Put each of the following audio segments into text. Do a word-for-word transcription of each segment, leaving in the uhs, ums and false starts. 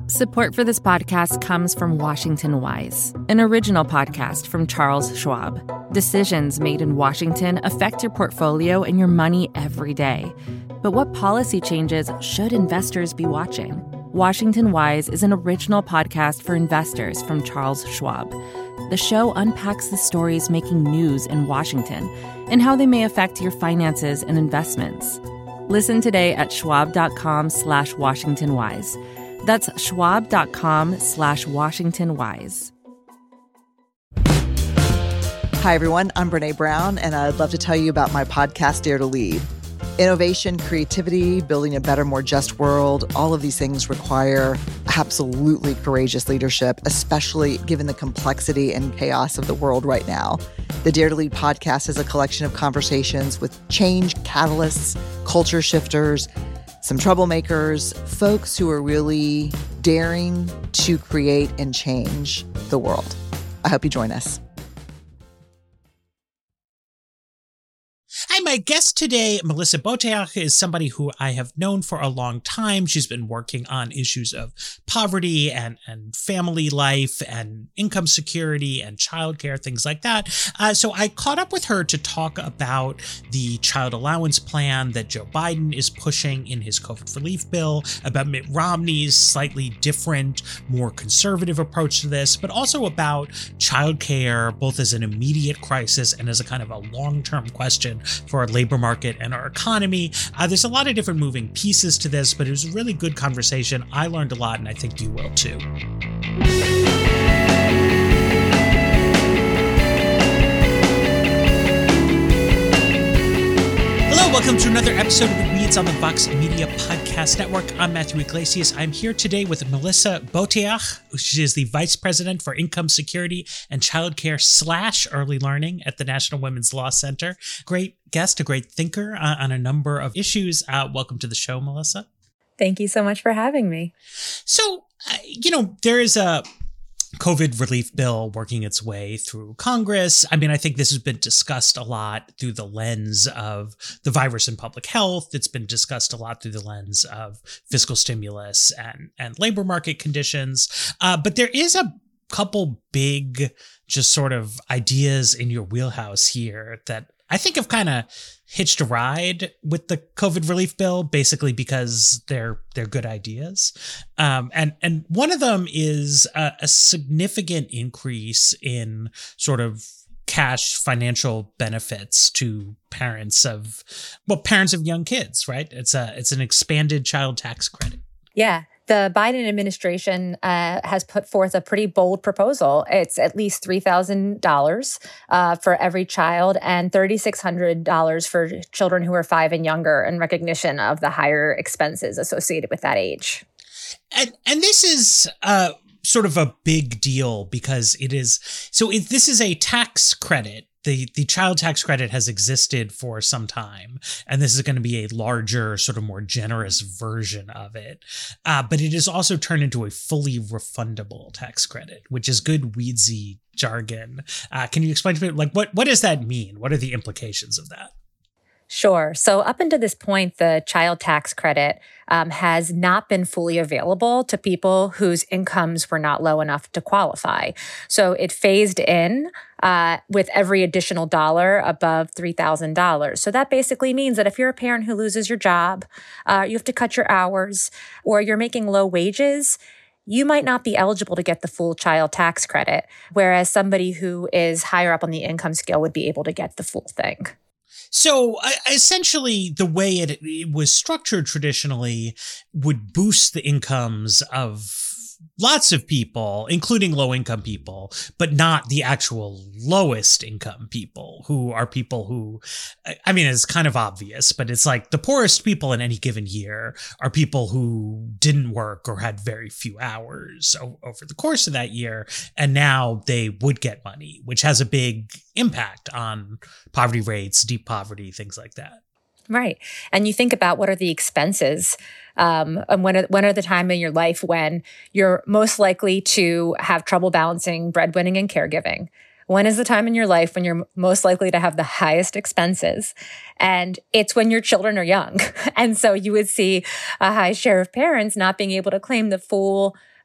Support for this podcast comes from Washington Wise, an original podcast from Charles Schwab. Decisions made in Washington affect your portfolio and your money every day. But what policy changes should investors be watching? Washington Wise is an original podcast for investors from Charles Schwab. The show unpacks the stories making news in Washington and how they may affect your finances and investments. Listen today at schwab.com slash Washington Wise. That's schwab.com slash Washington Wise. Hi, everyone. I'm Brene Brown, and I'd love to tell you about my podcast, Dare to Lead. Innovation, creativity, building a better, more just world, all of these things require absolutely courageous leadership, especially given the complexity and chaos of the world right now. The Dare to Lead podcast is a collection of conversations with change catalysts, culture shifters, some troublemakers, folks who are really daring to create and change the world. I hope you join us. Hi, my guest today, Melissa Boteach, is somebody who I have known for a long time. She's been working on issues of poverty and, and family life and income security and childcare, things like that. Uh, so I caught up with her to talk about the child allowance plan that Joe Biden is pushing in his COVID relief bill, about Mitt Romney's slightly different, more conservative approach to this, but also about childcare, both as an immediate crisis and as a kind of a long-term question for our labor market and our economy. Uh, there's a lot of different moving pieces to this, but it was a really good conversation. I learned a lot, and I think you will too. Hello, welcome to another episode of Weeds on the Vox Media Podcast Network. I'm Matthew Iglesias. I'm here today with Melissa Boteach. She is the Vice President for Income Security and Childcare slash Early Learning at the National Women's Law Center. Great guest, a great thinker uh, on a number of issues. Uh, welcome to the show, Melissa. Thank you so much for having me. So, uh, you know, there is a COVID relief bill working its way through Congress. I mean, I think this has been discussed a lot through the lens of the virus and public health. It's been discussed a lot through the lens of fiscal stimulus and, and labor market conditions. Uh, but there is a couple big just sort of ideas in your wheelhouse here that I think have kind of hitched a ride with the COVID relief bill, basically because they're they're good ideas. Um, and and one of them is a, a significant increase in sort of cash financial benefits to parents of well parents of young kids, right? It's a it's an expanded child tax credit. Yeah. The Biden administration uh, has put forth a pretty bold proposal. It's at least three thousand dollars uh, for every child and three thousand six hundred dollars for children who are five and younger in recognition of the higher expenses associated with that age. And, and this is uh, sort of a big deal because it is, so it, this is a tax credit. The, the child tax credit has existed for some time, and this is going to be a larger, sort of more generous version of it. Uh, but it is also turned into a fully refundable tax credit, which is good weedsy jargon. Uh, can you explain to me, like, what, what does that mean? What are the implications of that? Sure. So up until this point, the child tax credit um, has not been fully available to people whose incomes were not low enough to qualify. So it phased in uh, with every additional dollar above three thousand dollars. So that basically means that if you're a parent who loses your job, uh, you have to cut your hours, or you're making low wages, you might not be eligible to get the full child tax credit, whereas somebody who is higher up on the income scale would be able to get the full thing. So uh, essentially, the way it, it was structured traditionally would boost the incomes of lots of people, including low-income people, but not the actual lowest income people, who are people who, I mean, it's kind of obvious, but it's like the poorest people in any given year are people who didn't work or had very few hours over the course of that year, and now they would get money, which has a big impact on poverty rates, deep poverty, things like that. Right. And you think about what are the expenses um, and when are, when are the time in your life when you're most likely to have trouble balancing breadwinning and caregiving? When is the time in your life when you're most likely to have the highest expenses? And it's when your children are young. And so you would see a high share of parents not being able to claim the full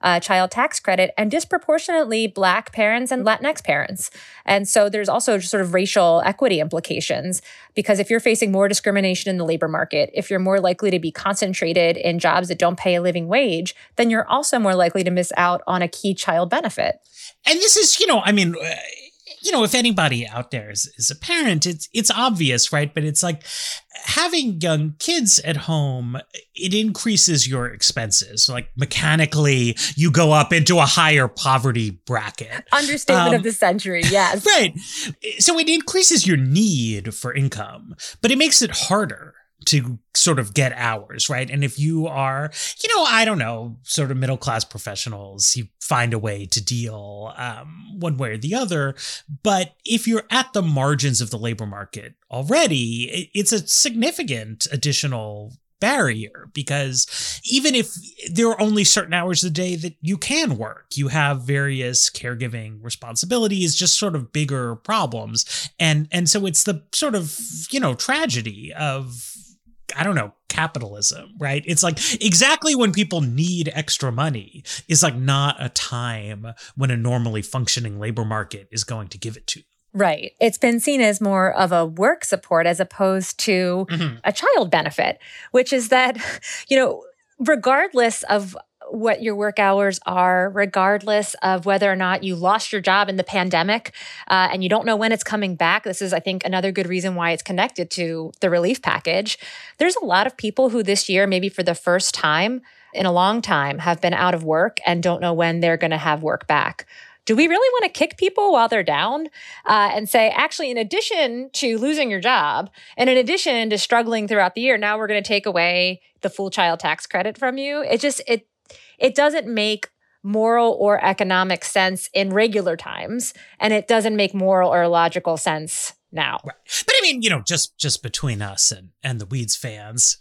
uh, child tax credit, and disproportionately Black parents and Latinx parents. And so there's also sort of racial equity implications, because if you're facing more discrimination in the labor market, if you're more likely to be concentrated in jobs that don't pay a living wage, then you're also more likely to miss out on a key child benefit. And this is, you know, I mean, uh, you know, if anybody out there is, is a parent, it's it's obvious, right? But it's like having young kids at home, it increases your expenses. Like mechanically, you go up into a higher poverty bracket. Understatement um, of the century, yes. Right. So it increases your need for income, but it makes it harder to sort of get hours, right? And if you are, you know, I don't know, sort of middle-class professionals, you find a way to deal um, one way or the other. But if you're at the margins of the labor market already, it's a significant additional barrier, because even if there are only certain hours a day that you can work, you have various caregiving responsibilities, just sort of bigger problems. And, and so it's the sort of, you know, tragedy of, I don't know, capitalism, right? It's like exactly when people need extra money is like not a time when a normally functioning labor market is going to give it to you. Right. It's been seen as more of a work support as opposed to mm-hmm. a child benefit, which is that, you know, regardless of what your work hours are, regardless of whether or not you lost your job in the pandemic uh, and you don't know when it's coming back. This is, I think, another good reason why it's connected to the relief package. There's a lot of people who this year, maybe for the first time in a long time, have been out of work and don't know when they're going to have work back. Do we really want to kick people while they're down uh, and say, actually, in addition to losing your job and in addition to struggling throughout the year, now we're going to take away the full child tax credit from you? It just, it, It doesn't make moral or economic sense in regular times, and it doesn't make moral or logical sense now. Right. But I mean, you know, just just between us and, and the Weeds fans,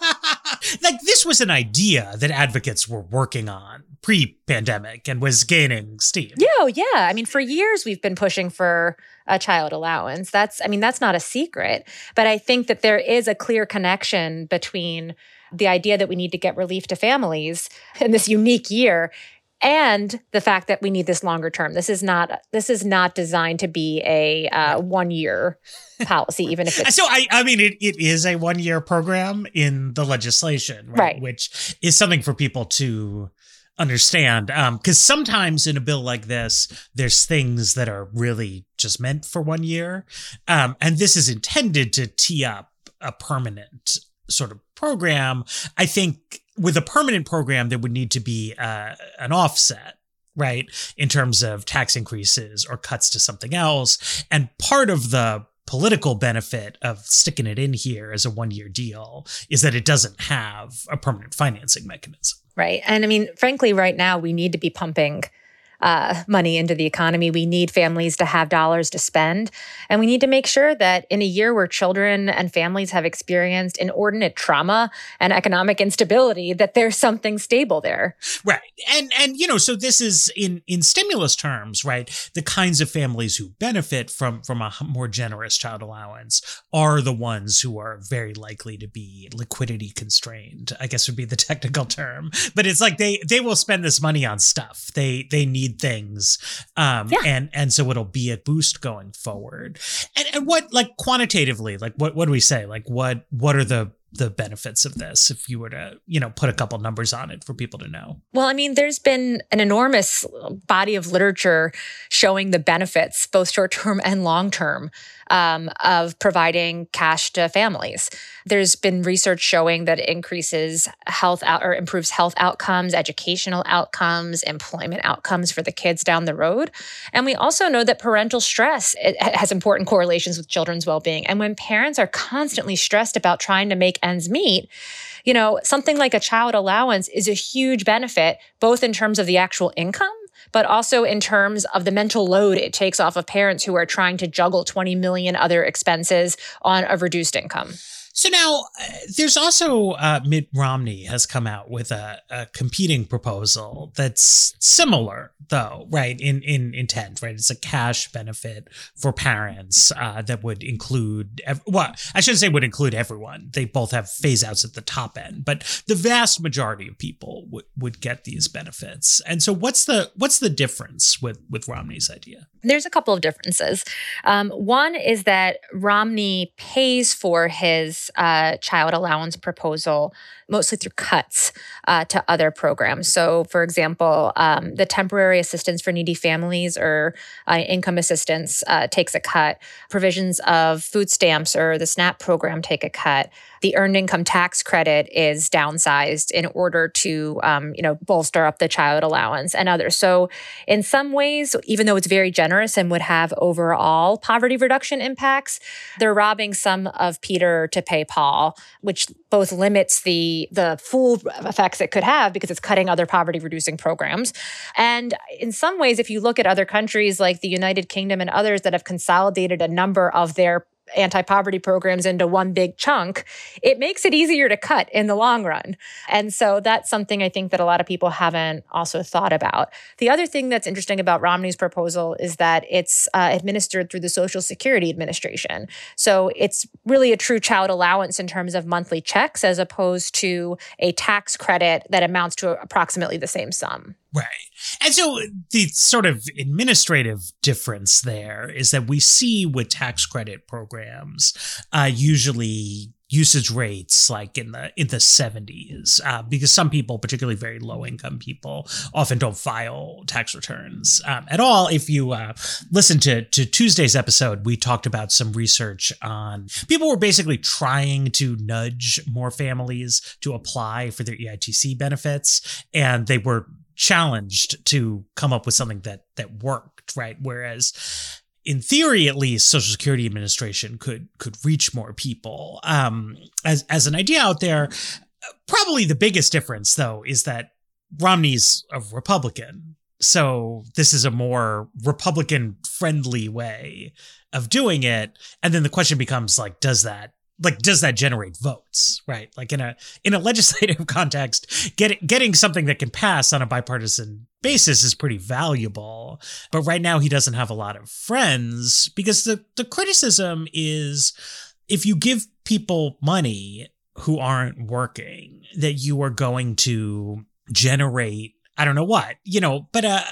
like this was an idea that advocates were working on pre-pandemic and was gaining steam. Yeah, yeah. I mean, for years we've been pushing for a child allowance. That's, I mean, that's not a secret. But I think that there is a clear connection between the idea that we need to get relief to families in this unique year and the fact that we need this longer term. This is not this is not designed to be a uh, one year policy, even if it's so. I I mean, it, it is a one year program in the legislation, right? right? Which is something for people to understand, because um, sometimes in a bill like this, there's things that are really just meant for one year, um, and this is intended to tee up a permanent sort of program. I think with a permanent program, there would need to be uh, an offset, right, in terms of tax increases or cuts to something else. And part of the political benefit of sticking it in here as a one-year deal is that it doesn't have a permanent financing mechanism. Right. And I mean, frankly, right now, we need to be pumping Uh, money into the economy. We need families to have dollars to spend. And we need to make sure that in a year where children and families have experienced inordinate trauma and economic instability, that there's something stable there. Right. And, and you know, so this is in, in stimulus terms, right? The kinds of families who benefit from, from a more generous child allowance are the ones who are very likely to be liquidity constrained, I guess would be the technical term. But it's like they, they will spend this money on stuff. They, they need things. Um, yeah. and, and so it'll be a boost going forward. And, and what, like quantitatively, like what, what do we say? Like what, what are the, the benefits of this if you were to, you know, put a couple numbers on it for people to know? Well, I mean, there's been an enormous body of literature showing the benefits, both short-term and long-term, um, of providing cash to families. There's been research showing that it increases health out or improves health outcomes, educational outcomes, employment outcomes for the kids down the road. And we also know that parental stress it has important correlations with children's well-being. And when parents are constantly stressed about trying to make ends meet, you know, something like a child allowance is a huge benefit, both in terms of the actual income, but also in terms of the mental load it takes off of parents who are trying to juggle twenty million other expenses on a reduced income. So now uh, there's also uh, Mitt Romney has come out with a, a competing proposal that's similar, though, right, in, in intent, right? It's a cash benefit for parents uh, that would include, ev- well, I shouldn't say would include everyone. They both have phase outs at the top end, but the vast majority of people would, would get these benefits. And so what's the what's the difference with, with Romney's idea? There's a couple of differences. Um, one is that Romney pays for his uh, child allowance proposal mostly through cuts uh, to other programs. So, for example, um, the temporary assistance for needy families or uh, income assistance uh, takes a cut. Provisions of food stamps or the SNAP program take a cut. The earned income tax credit is downsized in order to, um, you know, bolster up the child allowance and others. So, in some ways, even though it's very generous and would have overall poverty reduction impacts, they're robbing some of Peter to pay Paul, which both limits the the full effects it could have because it's cutting other poverty reducing programs. And in some ways, if you look at other countries like the United Kingdom and others that have consolidated a number of their anti-poverty programs into one big chunk, it makes it easier to cut in the long run. And so that's something I think that a lot of people haven't also thought about. The other thing that's interesting about Romney's proposal is that it's uh, administered through the Social Security Administration. So it's really a true child allowance in terms of monthly checks as opposed to a tax credit that amounts to approximately the same sum. Right. And so the sort of administrative difference there is that we see with tax credit programs, uh, usually usage rates like in the in the seventies, uh, because some people, particularly very low income people, often don't file tax returns um, at all. If you uh, listen to, to Tuesday's episode, we talked about some research on people were basically trying to nudge more families to apply for their E I T C benefits, and they were challenged to come up with something that that worked, right? Whereas in theory, at least, Social Security Administration could could reach more people. Um, as as an idea out there, probably the biggest difference, though, is that Romney's a Republican. So this is a more Republican-friendly way of doing it. And then the question becomes, like, does that Like, does that generate votes, right? Like in a in a legislative context, get, getting something that can pass on a bipartisan basis is pretty valuable. But right now, he doesn't have a lot of friends because the, the criticism is if you give people money who aren't working, that you are going to generate, I don't know what, you know, but uh,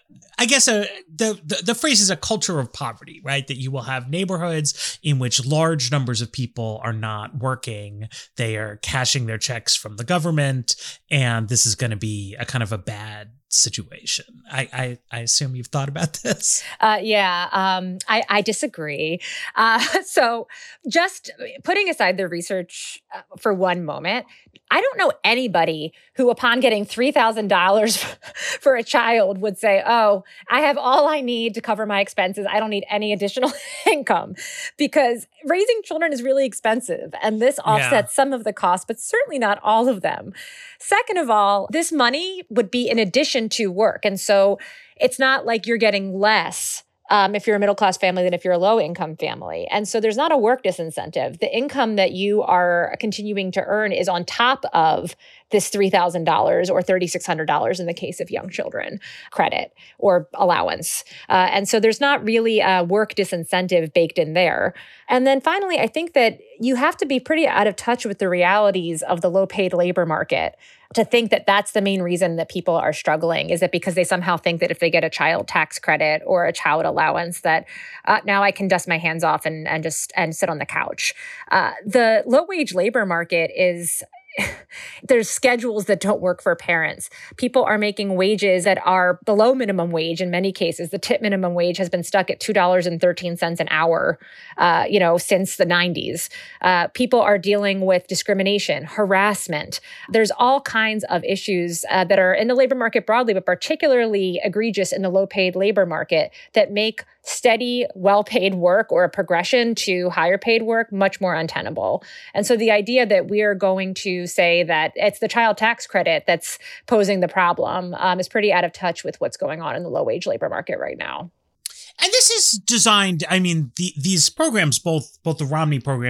I guess uh, the, the the phrase is a culture of poverty, right? That you will have neighborhoods in which large numbers of people are not working. They are cashing their checks from the government, and this is going to be a kind of a bad situation. I, I, I assume you've thought about this. Uh, yeah, um, I, I disagree. Uh, so just putting aside the research uh, for one moment, I don't know anybody who, upon getting three thousand dollars for a child, would say, oh, I have all I need to cover my expenses. I don't need any additional income, because raising children is really expensive. And this offsets yeah. some of the costs, but certainly not all of them. Second of all, this money would be in addition to work. And so it's not like you're getting less Um, if you're a middle-class family than if you're a low-income family. And so there's not a work disincentive. The income that you are continuing to earn is on top of this three thousand dollars or three thousand six hundred dollars in the case of young children credit or allowance. Uh, and so there's not really a work disincentive baked in there. And then finally, I think that you have to be pretty out of touch with the realities of the low-paid labor market to think that that's the main reason that people are struggling. Is it because they somehow think that if they get a child tax credit or a child allowance that uh, now I can dust my hands off and, and just and sit on the couch? Uh, the low-wage labor market is... there's schedules that don't work for parents. People are making wages that are below minimum wage in many cases. The tip minimum wage has been stuck at two dollars and thirteen cents an hour, uh, you know, since the nineties. Uh, people are dealing with discrimination, harassment. There's all kinds of issues uh, that are in the labor market broadly, but particularly egregious in the low-paid labor market that make steady, well-paid work or a progression to higher paid work much more untenable. And so the idea that we are going to say that it's the child tax credit that's posing the problem um, is pretty out of touch with what's going on in the low-wage labor market right now. And this is designed, I mean, the, these programs, both both the Romney program and the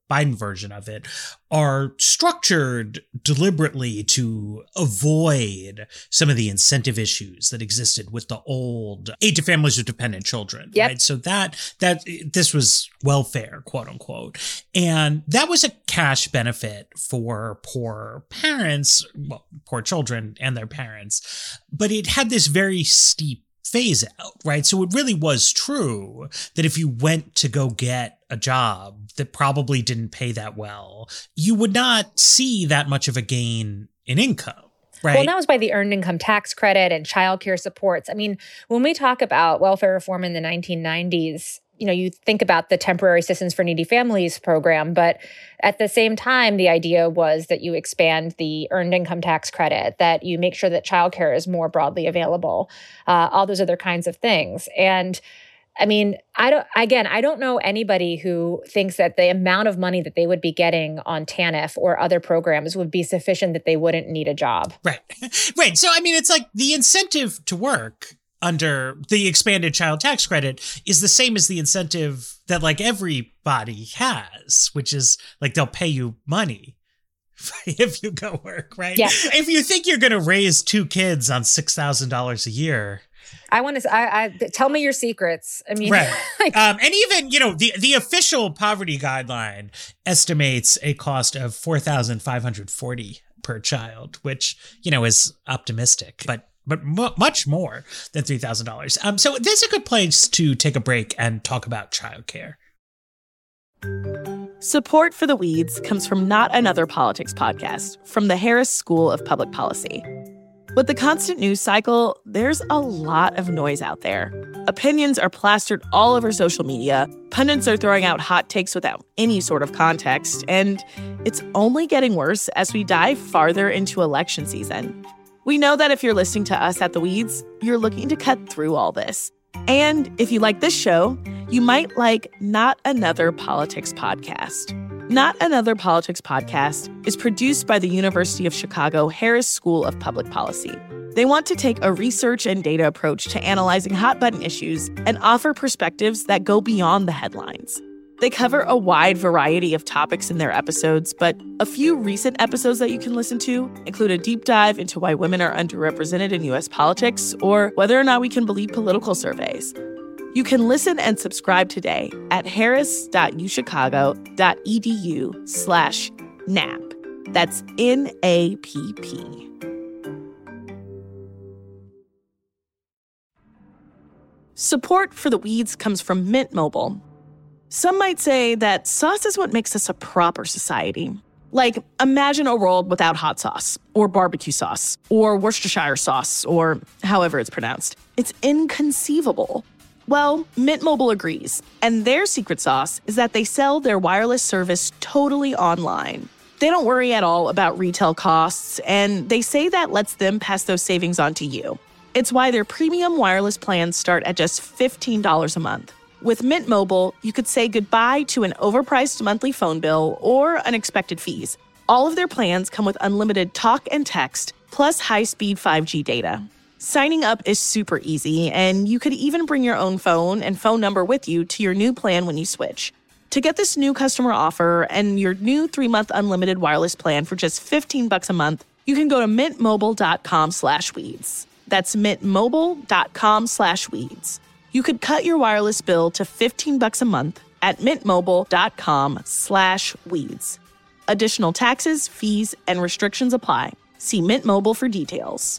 Biden version of it, are structured deliberately to avoid some of the incentive issues that existed with the old aid to families with dependent children. Yep. Right. So that that this was welfare, quote unquote. And that was a cash benefit for poor parents, well, poor children and their parents. But it had this very steep phase out, right? So it really was true that if you went to go get a job that probably didn't pay that well, you would not see that much of a gain in income. Right. Well, and that was by the earned income tax credit and childcare supports. I mean, when we talk about welfare reform in the nineteen nineties, you know, you think about the Temporary Assistance for Needy Families program, but at the same time, the idea was that you expand the earned income tax credit, that you make sure that childcare is more broadly available, uh, all those other kinds of things. And I mean, I don't, again, I don't know anybody who thinks that the amount of money that they would be getting on TANF or other programs would be sufficient that they wouldn't need a job. Right. Right. So, I mean, it's like the incentive to work under the expanded child tax credit is the same as the incentive that like everybody has, which is like they'll pay you money if you go work, right? Yeah. If you think you're going to raise two kids on six thousand dollars a year. I want to, I, I, tell me your secrets. I mean, right. like, um, and even, you know, the, the official poverty guideline estimates a cost of four thousand five hundred forty dollars per child, which, you know, is optimistic, but but m- much more than three thousand dollars. Um, so this is a good place to take a break and talk about childcare. Support for The Weeds comes from Not Another Politics podcast from the Harris School of Public Policy. With the constant news cycle, there's a lot of noise out there. Opinions are plastered all over social media, pundits are throwing out hot takes without any sort of context, and it's only getting worse as we dive farther into election season. We know that if you're listening to us at The Weeds, you're looking to cut through all this. And if you like this show, you might like Not Another Politics podcast. Not Another Politics podcast is produced by the University of Chicago Harris School of Public Policy. They want to take a research and data approach to analyzing hot-button issues and offer perspectives that go beyond the headlines. They cover a wide variety of topics in their episodes, but a few recent episodes that you can listen to include a deep dive into why women are underrepresented in U S politics or whether or not we can believe political surveys. You can listen and subscribe today at harris.uchicago.edu slash NAP. That's N A P P. Support for The Weeds comes from Mint Mobile. Some might say that sauce is what makes us a proper society. Like, imagine a world without hot sauce, or barbecue sauce, or Worcestershire sauce, or however it's pronounced. It's inconceivable. Well, Mint Mobile agrees, and their secret sauce is that they sell their wireless service totally online. They don't worry at all about retail costs, and they say that lets them pass those savings on to you. It's why their premium wireless plans start at just fifteen dollars a month. With Mint Mobile, you could say goodbye to an overpriced monthly phone bill or unexpected fees. All of their plans come with unlimited talk and text, plus high-speed five G data. Signing up is super easy, and you could even bring your own phone and phone number with you to your new plan when you switch. To get this new customer offer and your new three-month unlimited wireless plan for just fifteen bucks a month, you can go to mintmobile.com slash weeds. That's mintmobile.com slash weeds. You could cut your wireless bill to fifteen bucks a month at mintmobile.com slash weeds. Additional taxes, fees, and restrictions apply. See Mint Mobile for details.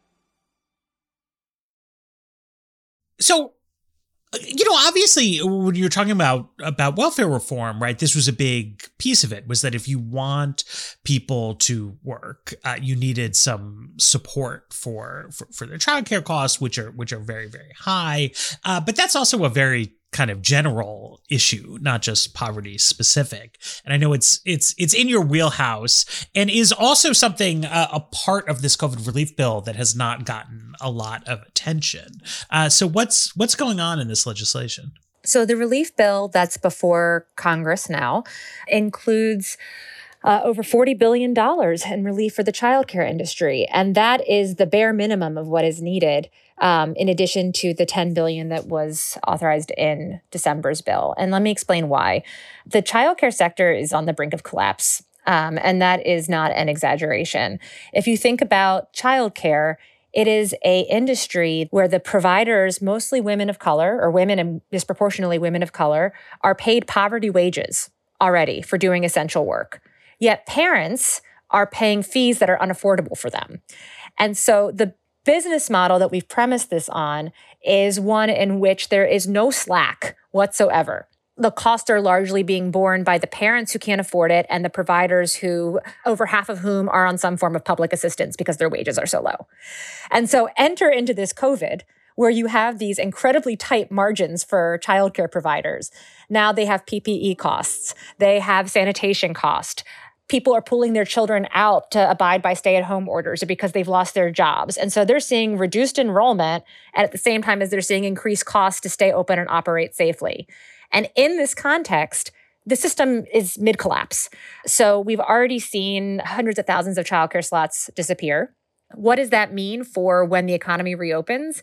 So, you know, obviously, when you're talking about about welfare reform, right, this was a big piece of it, was that if you want people to work, uh, you needed some support for, for, for their childcare costs, which are which are very, very high. Uh, but that's also a very kind of general issue, not just poverty specific. And I know it's it's it's in your wheelhouse and is also something, uh, a part of this COVID relief bill that has not gotten a lot of attention. Uh, so what's what's going on in this legislation? So the relief bill that's before Congress now includes uh, over forty billion dollars in relief for the childcare industry. And that is the bare minimum of what is needed, um, in addition to the ten billion dollars that was authorized in December's bill. And let me explain why. The childcare sector is on the brink of collapse. Um, and that is not an exaggeration. If you think about childcare, it is a industry where the providers, mostly women of color, or women and disproportionately women of color, are paid poverty wages already for doing essential work. Yet parents are paying fees that are unaffordable for them. And so the business model that we've premised this on is one in which there is no slack whatsoever. The costs are largely being borne by the parents who can't afford it and the providers who, over half of whom are on some form of public assistance because their wages are so low. And so enter into this COVID where you have these incredibly tight margins for childcare providers. Now they have P P E costs. They have sanitation cost. People are pulling their children out to abide by stay-at-home orders because they've lost their jobs. And so they're seeing reduced enrollment and at the same time as they're seeing increased costs to stay open and operate safely. And in this context, the system is mid-collapse. So we've already seen hundreds of thousands of childcare slots disappear. What does that mean for when the economy reopens?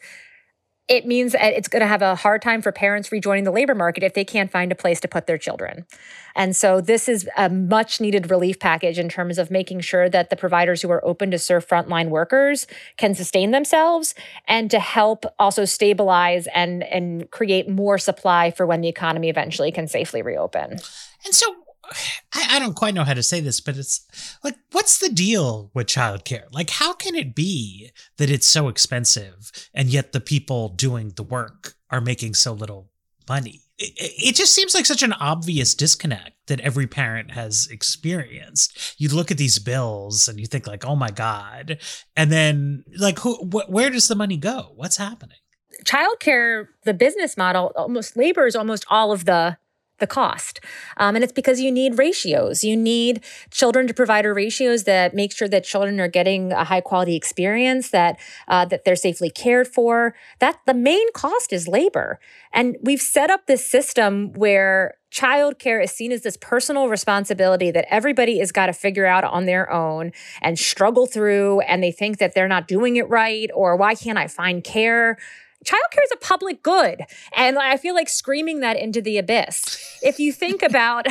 It means that it's going to have a hard time for parents rejoining the labor market if they can't find a place to put their children. And so this is a much needed relief package in terms of making sure that the providers who are open to serve frontline workers can sustain themselves and to help also stabilize and, and create more supply for when the economy eventually can safely reopen. And so I, I don't quite know how to say this, but it's like, what's the deal with childcare? Like, how can it be that it's so expensive and yet the people doing the work are making so little money? It, it just seems like such an obvious disconnect that every parent has experienced. You look at these bills and you think like, oh my God. And then like, who, wh- where does the money go? What's happening? Childcare, the business model, almost labor is almost all of the the cost. Um, and it's because you need ratios. You need children to provider ratios that make sure that children are getting a high quality experience, that uh, that they're safely cared for. That the main cost is labor. And we've set up this system where childcare is seen as this personal responsibility that everybody has got to figure out on their own and struggle through. And they think that they're not doing it right, or why can't I find care? Childcare is a public good. And I feel like screaming that into the abyss. If you think about,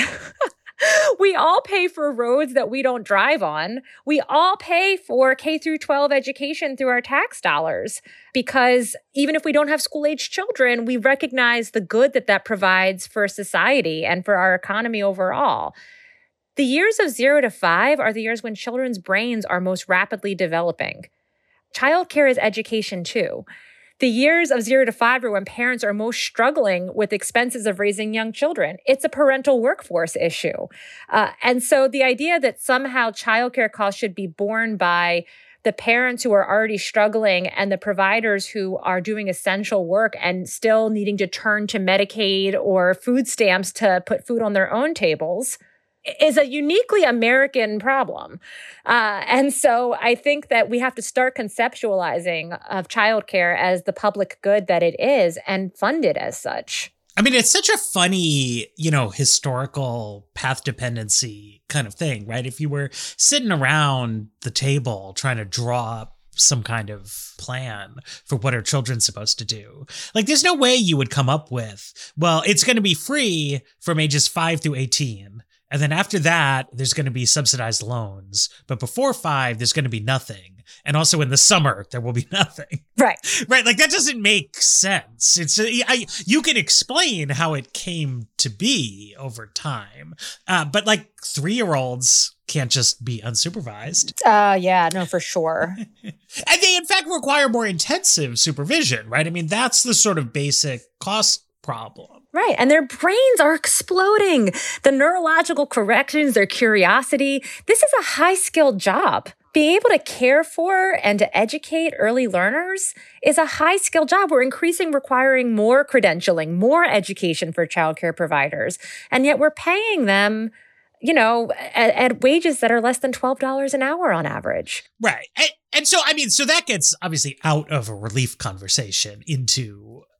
we all pay for roads that we don't drive on. We all pay for K through twelve education through our tax dollars, because even if we don't have school-aged children, we recognize the good that that provides for society and for our economy overall. The years of zero to five are the years when children's brains are most rapidly developing. Childcare is education too. The years of zero to five are when parents are most struggling with expenses of raising young children. It's a parental workforce issue. Uh, and so the idea that somehow childcare costs should be borne by the parents who are already struggling and the providers who are doing essential work and still needing to turn to Medicaid or food stamps to put food on their own tables is a uniquely American problem. Uh, and so I think that we have to start conceptualizing of childcare as the public good that it is and fund it as such. I mean, it's such a funny, you know, historical path dependency kind of thing, right? If you were sitting around the table trying to draw up some kind of plan for what are children supposed to do, like there's no way you would come up with, well, it's going to be free from ages five through eighteen. And then after that, there's going to be subsidized loans. But before five, there's going to be nothing. And also in the summer, there will be nothing. Right. Right. Like that doesn't make sense. It's I, you can explain how it came to be over time. Uh, but like three-year-olds can't just be unsupervised. Uh, yeah, no, for sure. And they, in fact, require more intensive supervision, right? I mean, that's the sort of basic cost problem. Right. And their brains are exploding. The neurological corrections, their curiosity. This is a high-skilled job. Being able to care for and to educate early learners is a high-skilled job. We're increasing requiring more credentialing, more education for childcare providers. And yet we're paying them, you know, at, at wages that are less than twelve dollars an hour on average. Right. And, and so, I mean, so that gets obviously out of a relief conversation into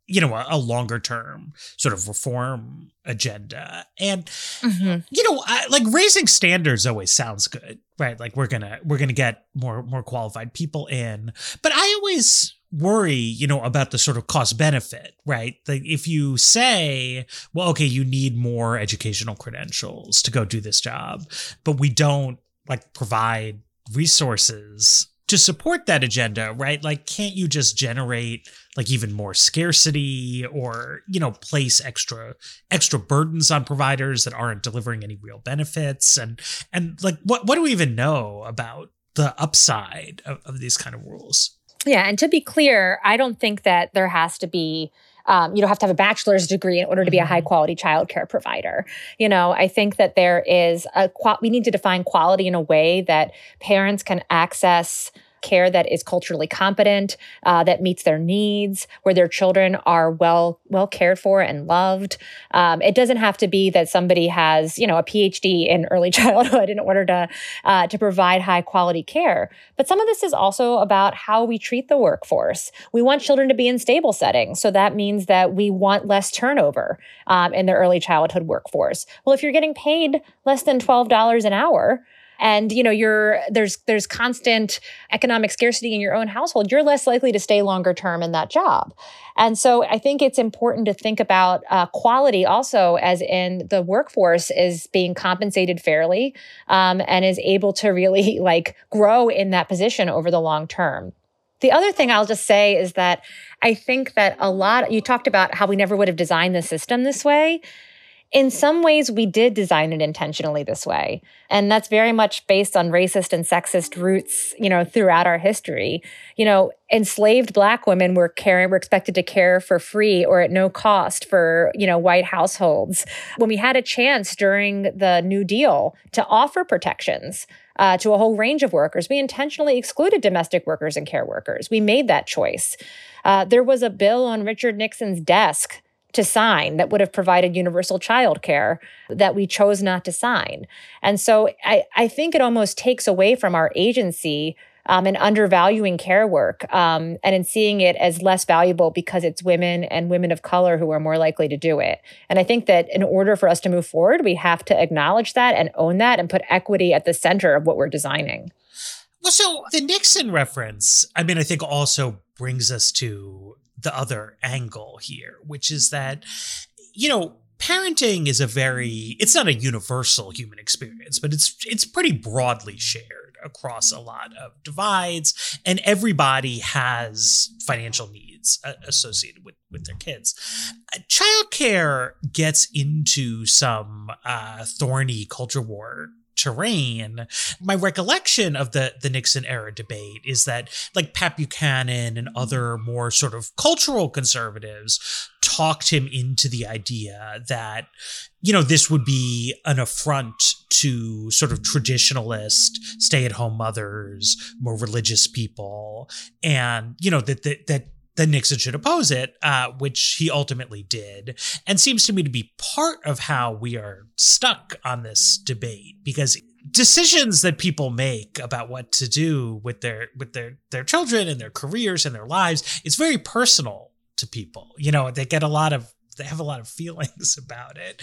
you know, a, a longer term sort of reform agenda. And, Mm-hmm. you know, I, like raising standards always sounds good, right? Like we're going to, we're going to get more, more qualified people in, but I always worry, you know, about the sort of cost benefit, right? Like if you say, well, okay, you need more educational credentials to go do this job, but we don't like provide resources to support that agenda, right? Like, can't you just generate like even more scarcity or, you know, place extra, extra burdens on providers that aren't delivering any real benefits? And, and like, what, what do we even know about the upside of, of these kind of rules? Yeah. And to be clear, I don't think that there has to be, um, you don't have to have a bachelor's degree in order to be a high quality childcare provider. You know, I think that there is a, we need to define quality in a way that parents can access care that is culturally competent, uh, that meets their needs, where their children are well well cared for and loved. Um, it doesn't have to be that somebody has, you know, a P H D in early childhood in order to uh, to provide high quality care. But some of this is also about how we treat the workforce. We want children to be in stable settings, so that means that we want less turnover um, in the early childhood workforce. Well, if you're getting paid less than twelve dollars an hour, and, you know, you're there's there's constant economic scarcity in your own household, you're less likely to stay longer term in that job. And so I think it's important to think about uh, quality also as in the workforce is being compensated fairly um, and is able to really like grow in that position over the long term. The other thing I'll just say is that I think that a lot, you talked about how we never would have designed the system this way. In some ways, we did design it intentionally this way. And that's very much based on racist and sexist roots, you know, throughout our history. You know, enslaved Black women were caring, were expected to care for free or at no cost for, you know, white households. When we had a chance during the New Deal to offer protections uh, to a whole range of workers, we intentionally excluded domestic workers and care workers. We made that choice. Uh, there was a bill on Richard Nixon's desk to sign that would have provided universal child care that we chose not to sign. And so I, I think it almost takes away from our agency um, in undervaluing care work um, and in seeing it as less valuable because it's women and women of color who are more likely to do it. And I think that in order for us to move forward, we have to acknowledge that and own that and put equity at the center of what we're designing. Well, so the Nixon reference, I mean, I think also brings us to the other angle here, which is that, you know, parenting is a very, it's not a universal human experience, but it's it's pretty broadly shared across a lot of divides, and everybody has financial needs uh, associated with, with their kids. Uh, childcare gets into some uh, thorny culture war terrain. My recollection of the, the Nixon era debate is that like Pat Buchanan and other more sort of cultural conservatives talked him into the idea that, you know, this would be an affront to sort of traditionalist stay-at-home mothers, more religious people, and, you know, that that that that Nixon should oppose it, uh, which he ultimately did, and seems to me to be part of how we are stuck on this debate, because decisions that people make about what to do with their with their their children and their careers and their lives, it's very personal to people. You know, they get a lot of they have a lot of feelings about it,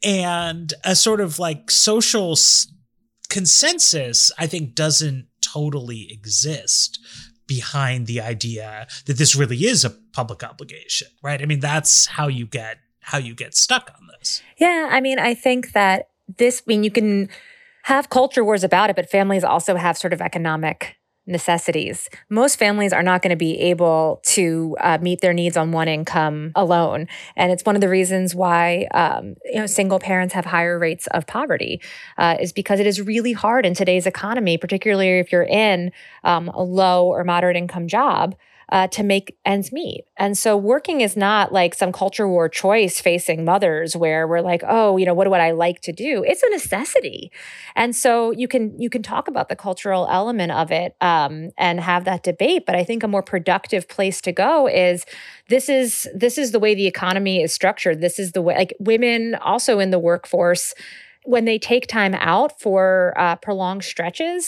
and a sort of like social s- consensus, I think, doesn't totally exist behind the idea that this really is a public obligation, right? I mean, that's how you get how you get stuck on this. Yeah, I mean, I think that this, I mean, you can have culture wars about it, but families also have sort of economic necessities. Most families are not going to be able to uh, meet their needs on one income alone. And it's one of the reasons why um, you know, single parents have higher rates of poverty, uh, is because it is really hard in today's economy, particularly if you're in um, a low or moderate income job, Uh, to make ends meet. And so working is not like some culture war choice facing mothers where we're like, oh, you know, what would I like to do? It's a necessity. And so you can you can talk about the cultural element of it um, and have that debate. But I think a more productive place to go is this is this is the way the economy is structured. This is the way, like women also in the workforce, when they take time out for uh, prolonged stretches,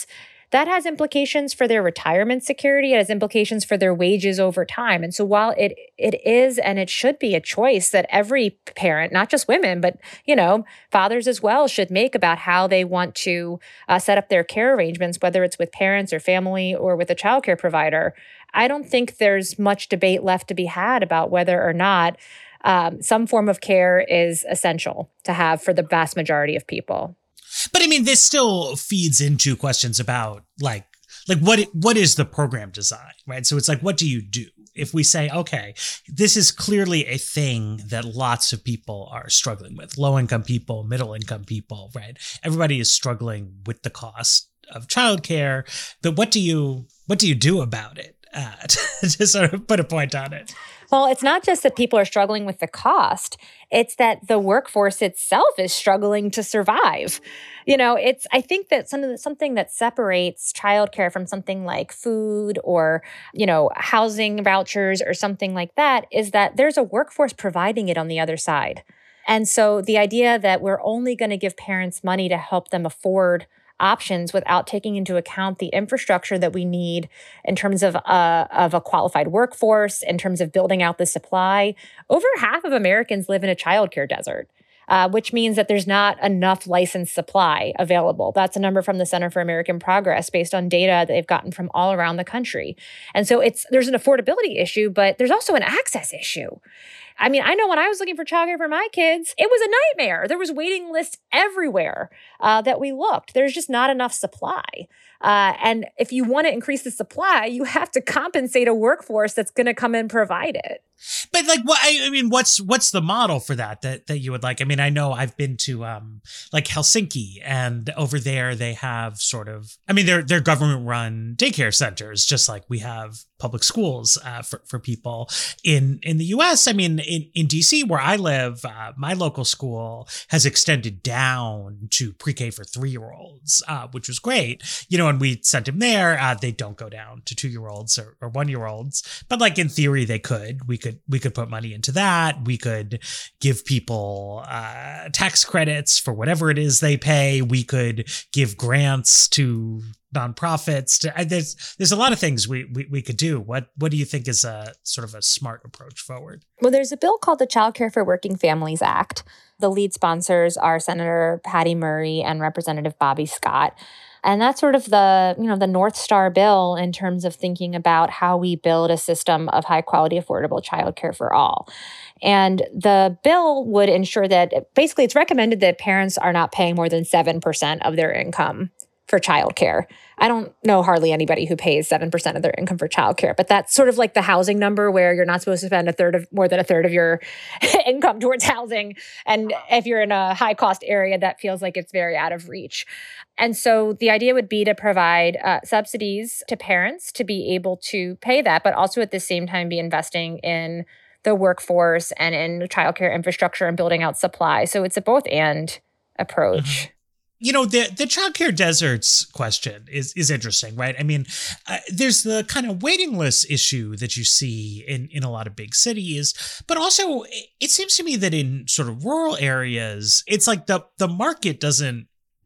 that has implications for their retirement security. It has implications for their wages over time. And so while it it is and it should be a choice that every parent, not just women, but, you know, fathers as well, should make about how they want to uh, set up their care arrangements, whether it's with parents or family or with a childcare provider, I don't think there's much debate left to be had about whether or not um, some form of care is essential to have for the vast majority of people. But I mean, this still feeds into questions about like, like what, what is the program design, right? So it's like, what do you do? If we say, okay, this is clearly a thing that lots of people are struggling with, low income people, middle income people, right? Everybody is struggling with the cost of childcare, but what do you, what do you do about it? Uh, to sort of put a point on it. Well, it's not just that people are struggling with the cost. It's that the workforce itself is struggling to survive. You know, it's, I think that some of the, something that separates childcare from something like food or, you know, housing vouchers or something like that is that there's a workforce providing it on the other side. And so the idea that we're only going to give parents money to help them afford options without taking into account the infrastructure that we need in terms of, uh, of a qualified workforce, in terms of building out the supply. Over half of Americans live in a childcare desert, uh, which means that there's not enough licensed supply available. That's a number from the Center for American Progress based on data that they've gotten from all around the country. And so it's there's an affordability issue, but there's also an access issue. I mean, I know when I was looking for childcare for my kids, it was a nightmare. There was waiting lists everywhere uh, that we looked. There's just not enough supply. Uh, and if you want to increase the supply, you have to compensate a workforce that's going to come and provide it. But like, what I mean, what's what's the model for that that that you would like? I mean, I know I've been to um like Helsinki, and over there they have sort of, I mean, they're they're government run daycare centers, just like we have public schools uh, for for people in in the U S. I mean, in in D C where I live, uh, my local school has extended down to pre-K for three year olds, uh, which was great. You know, and we sent them there. Uh, they don't go down to two year olds or, or one year olds, but like in theory they could. We could. We could put money into that. We could give people uh, tax credits for whatever it is they pay. We could give grants to nonprofits. To, uh, there's there's a lot of things we, we we could do. What what do you think is a sort of a smart approach forward? Well, there's a bill called the Child Care for Working Families Act. The lead sponsors are Senator Patty Murray and Representative Bobby Scott. And that's sort of the, you know, the North Star bill in terms of thinking about how we build a system of high quality, affordable childcare for all. And the bill would ensure that basically it's recommended that parents are not paying more than seven percent of their income for childcare. I don't know hardly anybody who pays seven percent of their income for childcare, but that's sort of like the housing number where you're not supposed to spend a third of more than a third of your income towards housing. And if you're in a high cost area, that feels like it's very out of reach. And so the idea would be to provide uh, subsidies to parents to be able to pay that, but also at the same time be investing in the workforce and in childcare infrastructure and building out supply. So it's a both and approach. Mm-hmm. You know, the the childcare deserts question is is interesting, right? I mean, uh, there's the kind of waiting list issue that you see in, in a lot of big cities, but also it seems to me that in sort of rural areas, it's like the the market doesn't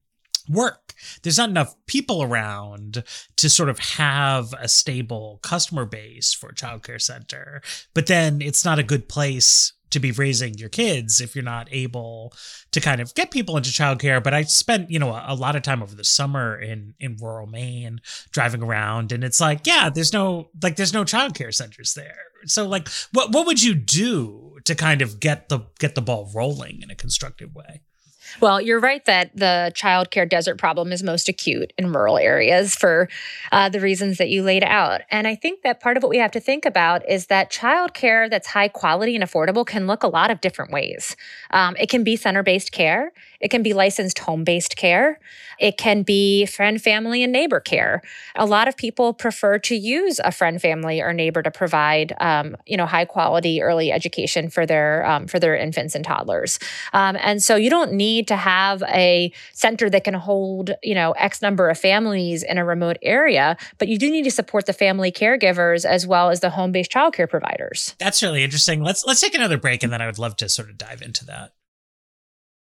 work. There's not enough people around to sort of have a stable customer base for a childcare center, but then it's not a good place to be raising your kids if you're not able to kind of get people into childcare. But I spent, you know, a, a lot of time over the summer in, in rural Maine driving around, and it's like, yeah, there's no, like, there's no childcare centers there. So like, what, what would you do to kind of get the, get the ball rolling in a constructive way? Well, you're right that the childcare desert problem is most acute in rural areas for uh, the reasons that you laid out. And I think that part of what we have to think about is that childcare that's high quality and affordable can look a lot of different ways. Um, it can be center-based care. It can be licensed home-based care. It can be friend, family, and neighbor care. A lot of people prefer to use a friend, family, or neighbor to provide, um, you know, high-quality early education for their um, for their infants and toddlers. Um, and so you don't need to have a center that can hold, you know, X number of families in a remote area, but you do need to support the family caregivers as well as the home-based childcare providers. That's really interesting. Let's let's take another break, and then I would love to sort of dive into that.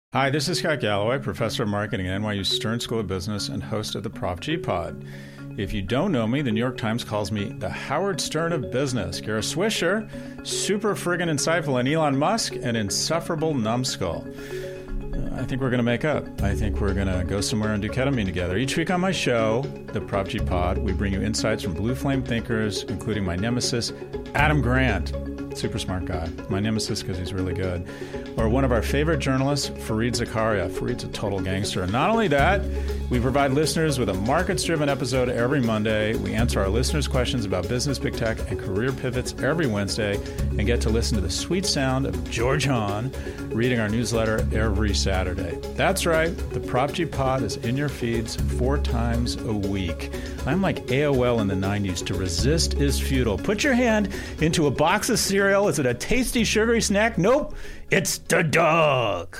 Hi, this is Scott Galloway, professor of marketing at N Y U Stern School of Business and host of the Prof G Pod. If you don't know me, the New York Times calls me the Howard Stern of business. Kara Swisher, super friggin' insightful, and Elon Musk, an insufferable numbskull. I think we're going to make up. I think we're going to go somewhere and do ketamine together. Each week on my show, the Prof G Pod, we bring you insights from blue flame thinkers, including my nemesis, Adam Grant. Super smart guy. My nemesis because he's really good. Or one of our favorite journalists, Fareed Zakaria. Fareed's a total gangster. And not only that, we provide listeners with a markets-driven episode every Monday. We answer our listeners' questions about business, big tech, and career pivots every Wednesday, and get to listen to the sweet sound of George Hahn reading our newsletter every Saturday. That's right. The Prop G Pod is in your feeds four times a week. I'm like A O L in the nineties. To resist is futile. Put your hand into a box of cereal. Is it a tasty, sugary snack? Nope. It's the dog.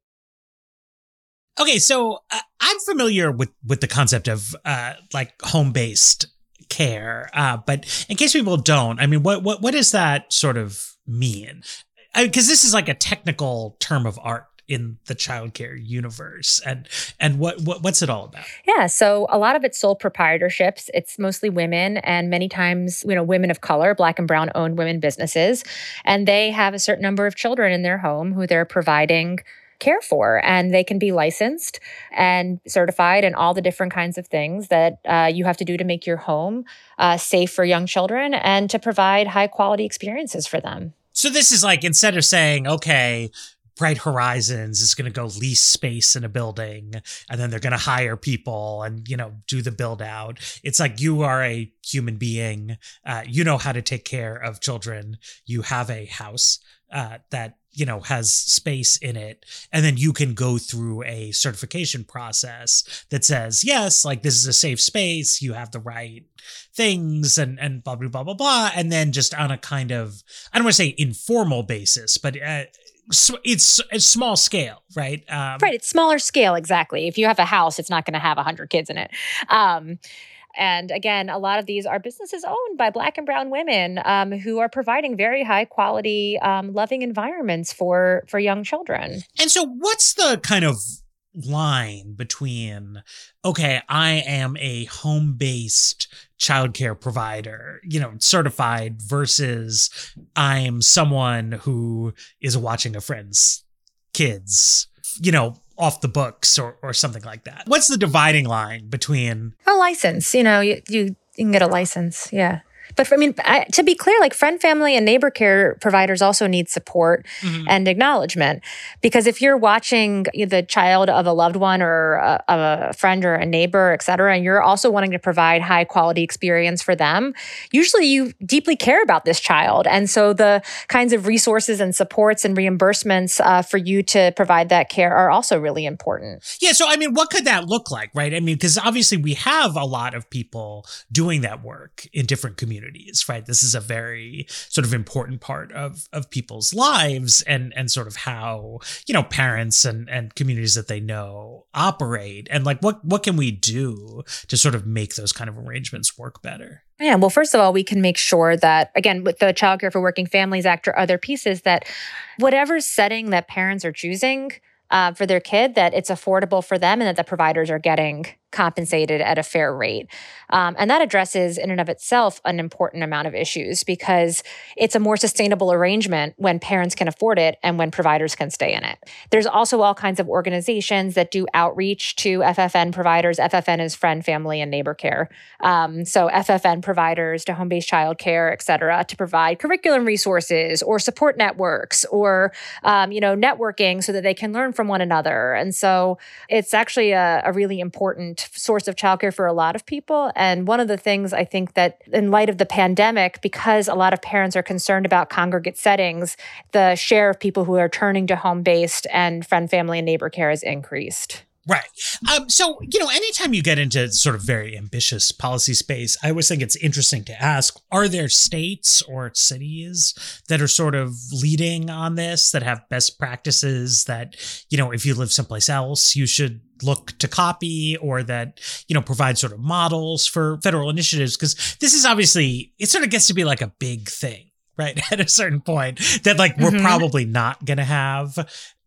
Okay, so uh, I'm familiar with, with the concept of uh, like home-based care, uh, but in case people don't, I mean, what what what does that sort of mean? Because this is like a technical term of art in the childcare universe, and and what, what what's it all about? Yeah, so a lot of it's sole proprietorships. It's mostly women, and many times, you know, women of color, Black and brown owned women businesses, and they have a certain number of children in their home who they're providing care for, and they can be licensed and certified and all the different kinds of things that uh, you have to do to make your home uh, safe for young children and to provide high quality experiences for them. So this is like, instead of saying, okay, Bright Horizons is going to go lease space in a building, and then they're going to hire people and, you know, do the build out. It's like, you are a human being. Uh, you know how to take care of children. You have a house uh, that, you know, has space in it. And then you can go through a certification process that says, yes, like this is a safe space. You have the right things and, and blah, blah, blah, blah, blah. And then just on a kind of, I don't want to say informal basis, but uh, So it's a small scale, right? Um, right. It's smaller scale. Exactly. If you have a house, it's not going to have a hundred kids in it. Um, and again, a lot of these are businesses owned by Black and brown women um, who are providing very high quality, um, loving environments for, for young children. And so what's the kind of line between, okay, I am a home-based childcare provider, you know, certified, versus I'm someone who is watching a friend's kids, you know, off the books or, or something like that? What's the dividing line between? A license, you know, you, you, you can get a license. Yeah. But for, I mean, I, to be clear, like friend, family, and neighbor care providers also need support mm-hmm. and acknowledgement. Because if you're watching the child of a loved one or a, a friend or a neighbor, et cetera, and you're also wanting to provide high quality experience for them, usually you deeply care about this child. And so the kinds of resources and supports and reimbursements uh, for you to provide that care are also really important. Yeah. So, I mean, what could that look like, right? I mean, because obviously we have a lot of people doing that work in different communities. Right. This is a very sort of important part of, of people's lives and, and sort of how, you know, parents and, and communities that they know operate. And like, what, what can we do to sort of make those kind of arrangements work better? Yeah, well, first of all, we can make sure that, again, with the Child Care for Working Families Act or other pieces, that whatever setting that parents are choosing uh, for their kid, that it's affordable for them and that the providers are getting compensated at a fair rate. Um, and that addresses in and of itself an important amount of issues because it's a more sustainable arrangement when parents can afford it and when providers can stay in it. There's also all kinds of organizations that do outreach to F F N providers. F F N is friend, family, and neighbor care. Um, so F F N providers to home-based child care, et cetera, to provide curriculum resources or support networks or, um, you know, networking so that they can learn from one another. And so it's actually a, a really important source of childcare for a lot of people. And one of the things I think that in light of the pandemic, because a lot of parents are concerned about congregate settings, the share of people who are turning to home-based and friend, family, and neighbor care has increased. Right. Um, so, you know, anytime you get into sort of very ambitious policy space, I always think it's interesting to ask, are there states or cities that are sort of leading on this, that have best practices that, you know, if you live someplace else, you should look to copy, or that, you know, provide sort of models for federal initiatives? Because this is obviously, it sort of gets to be like a big thing, right? At a certain point that like we're mm-hmm. probably not going to have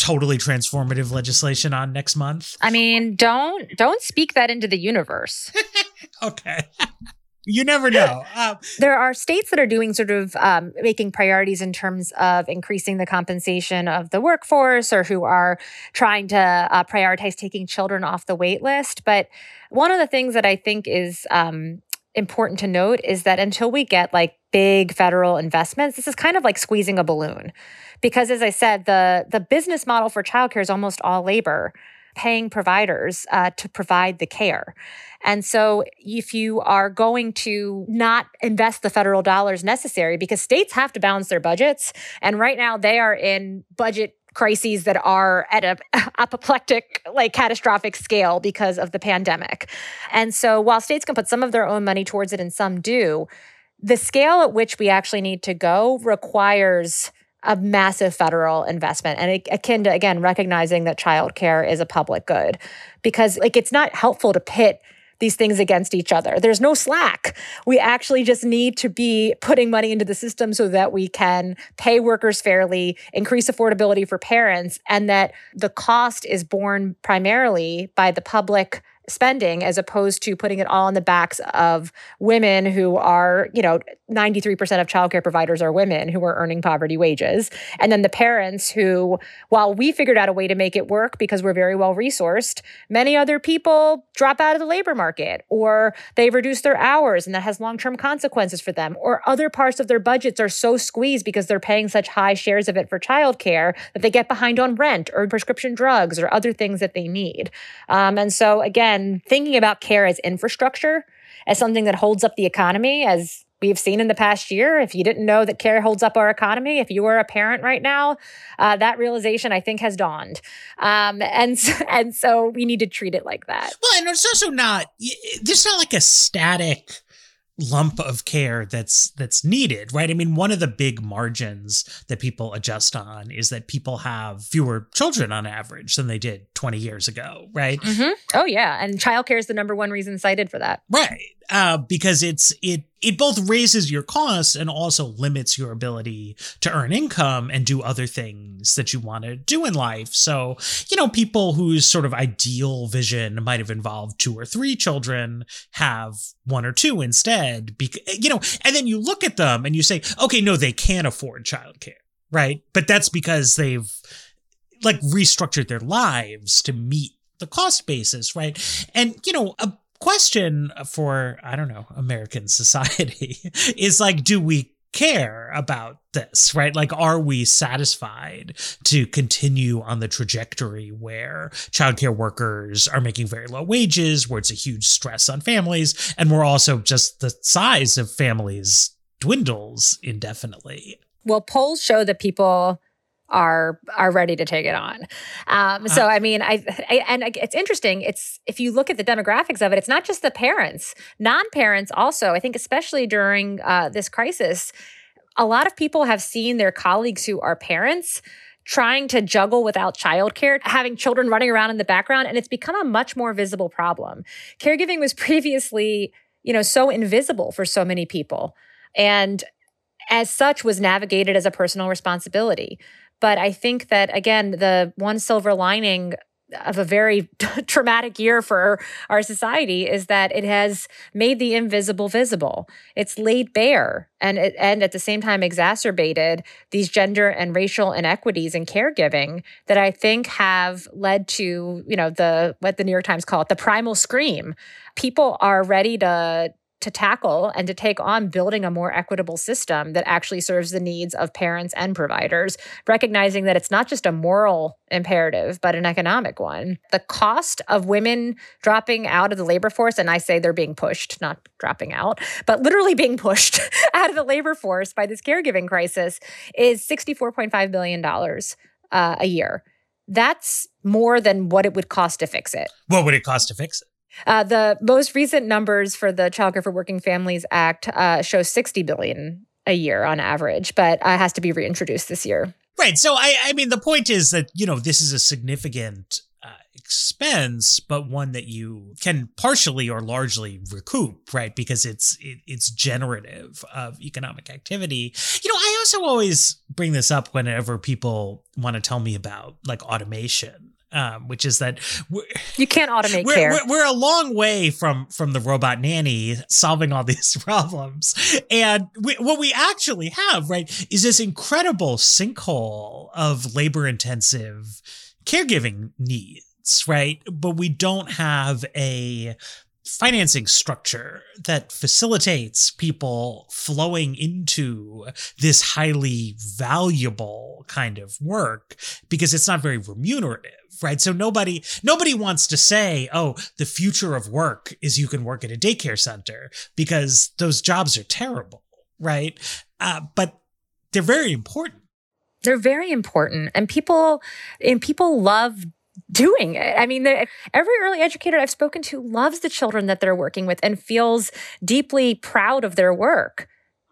totally transformative legislation on next month? I mean, don't don't speak that into the universe. Okay. You never know. Um, there are states that are doing sort of um, making priorities in terms of increasing the compensation of the workforce, or who are trying to uh, prioritize taking children off the wait list. But one of the things that I think is um, important to note is that until we get like big federal investments, this is kind of like squeezing a balloon. Because as I said, the, the business model for childcare is almost all labor, paying providers uh, to provide the care. And so if you are going to not invest the federal dollars necessary, because states have to balance their budgets, and right now they are in budget crises that are at a apoplectic, like catastrophic scale because of the pandemic. And so while states can put some of their own money towards it and some do, the scale at which we actually need to go requires a massive federal investment, and it, akin to, again, recognizing that childcare is a public good, because like it's not helpful to pit these things against each other. There's no slack. We actually just need to be putting money into the system so that we can pay workers fairly, increase affordability for parents, and that the cost is borne primarily by the public spending, as opposed to putting it all on the backs of women who are, you know, ninety-three percent of childcare providers are women who are earning poverty wages. And then the parents who, while we figured out a way to make it work because we're very well resourced, many other people drop out of the labor market, or they reduce their hours, and that has long-term consequences for them, or other parts of their budgets are so squeezed because they're paying such high shares of it for childcare that they get behind on rent or prescription drugs or other things that they need. Um, and so again, And thinking about care as infrastructure, as something that holds up the economy, as we've seen in the past year. If you didn't know that care holds up our economy, if you are a parent right now, uh, that realization, I think, has dawned. Um, and, and so we need to treat it like that. Well, and it's also not, there's not like a static lump of care that's that's needed, right? I mean, one of the big margins that people adjust on is that people have fewer children on average than they did twenty years ago, right? Mm-hmm. Oh, yeah. And childcare is the number one reason cited for that. Right. Uh, because it's it it both raises your costs and also limits your ability to earn income and do other things that you want to do in life. So, you know, people whose sort of ideal vision might have involved two or three children have one or two instead. Because, you know, and then you look at them and you say, okay, no, they can't afford childcare, right? But that's because they've like restructured their lives to meet the cost basis, right? And, you know, a question for, I don't know, American society is like, do we care about this, right? Like, are we satisfied to continue on the trajectory where childcare workers are making very low wages, where it's a huge stress on families, and we're also just the size of families dwindles indefinitely? Well, polls show that people are are ready to take it on. Um, so, I mean, I, I and it's interesting. It's if you look at the demographics of it, it's not just the parents, non-parents also. I think especially during uh, this crisis, a lot of people have seen their colleagues who are parents trying to juggle without childcare, having children running around in the background, and it's become a much more visible problem. Caregiving was previously, you know, so invisible for so many people, and as such was navigated as a personal responsibility. But I think that, again, the one silver lining of a very traumatic year for our society is that it has made the invisible visible. It's laid bare and, it, and at the same time exacerbated these gender and racial inequities in caregiving that I think have led to, you know, the what the New York Times call it, the primal scream. People are ready to to tackle and to take on building a more equitable system that actually serves the needs of parents and providers, recognizing that it's not just a moral imperative, but an economic one. The cost of women dropping out of the labor force, and I say they're being pushed, not dropping out, but literally being pushed out of the labor force by this caregiving crisis, is sixty-four point five billion dollars uh, a year. That's more than what it would cost to fix it. What would it cost to fix it? Uh, the most recent numbers for the Child Care for Working Families Act uh, show sixty billion dollars a year on average, but it has to be reintroduced this year. Right. So, I, I mean, the point is that, you know, this is a significant uh, expense, but one that you can partially or largely recoup, right? Because it's it, it's generative of economic activity. You know, I also always bring this up whenever people want to tell me about like automation. Um, which is that we're, you can't automate we're, care. We're, we're a long way from from the robot nanny solving all these problems. And we, what we actually have, right, is this incredible sinkhole of labor-intensive caregiving needs, right? But we don't have a financing structure that facilitates people flowing into this highly valuable kind of work because it's not very remunerative. Right. So nobody nobody wants to say, oh, the future of work is you can work at a daycare center because those jobs are terrible. Right. Uh, but they're very important. They're very important. And people and people love doing it. I mean, every early educator I've spoken to loves the children that they're working with and feels deeply proud of their work.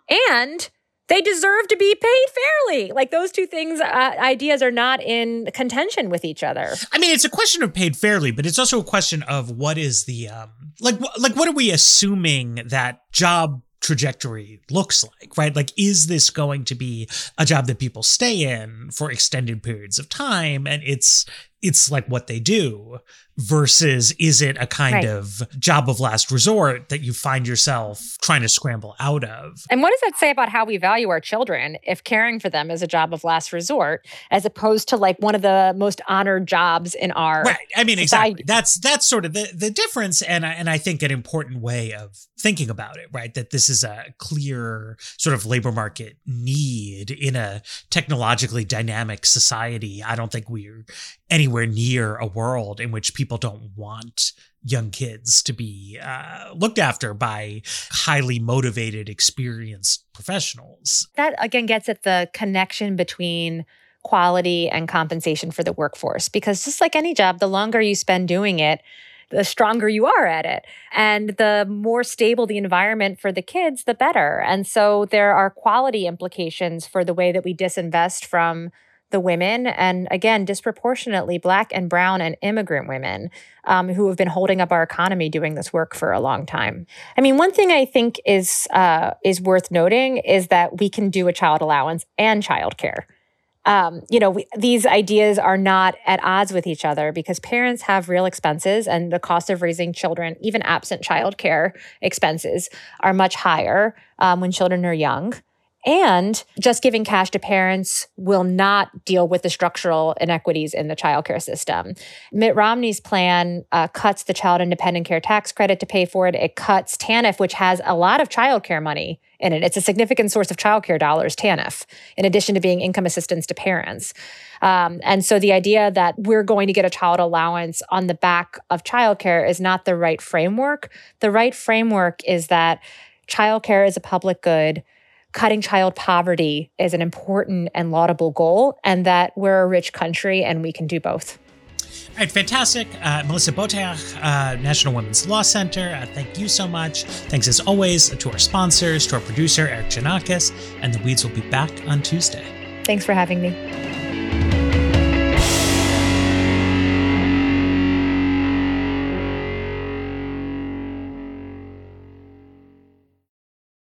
And they deserve to be paid fairly. Like those two things, uh, ideas are not in contention with each other. I mean, it's a question of paid fairly, but it's also a question of what is the, um, like, like what are we assuming that job trajectory looks like, right? Like, is this going to be a job that people stay in for extended periods of time? And it's, it's like what they do versus is it a kind right. of job of last resort that you find yourself trying to scramble out of? And what does that say about how we value our children if caring for them is a job of last resort as opposed to like one of the most honored jobs in our Right. I mean, society? Exactly. That's that's sort of the, the difference. And I, and I think an important way of thinking about it, right? That this is a clear sort of labor market need in a technologically dynamic society. I don't think we're anywhere near a world in which people don't want young kids to be uh, looked after by highly motivated, experienced professionals. That, again, gets at the connection between quality and compensation for the workforce. Because just like any job, the longer you spend doing it, the stronger you are at it. And the more stable the environment for the kids, the better. And so there are quality implications for the way that we disinvest from the women, and again, disproportionately Black and brown and immigrant women um, who have been holding up our economy doing this work for a long time. I mean, one thing I think is uh, is worth noting is that we can do a child allowance and childcare. Um, you know, we, these ideas are not at odds with each other because parents have real expenses and the cost of raising children, even absent childcare expenses, are much higher um, when children are young. And just giving cash to parents will not deal with the structural inequities in the childcare system. Mitt Romney's plan uh, cuts the child independent care tax credit to pay for it. It cuts TANF, which has a lot of childcare money in it. It's a significant source of childcare dollars, TANF, in addition to being income assistance to parents. Um, and so the idea that we're going to get a child allowance on the back of childcare is not the right framework. The right framework is that childcare is a public good. Cutting child poverty is an important and laudable goal, and that we're a rich country and we can do both. All right, fantastic. Uh, Melissa Boteach, uh, National Women's Law Center, uh, thank you so much. Thanks as always to our sponsors, to our producer, Eric Janakis, and The Weeds will be back on Tuesday. Thanks for having me.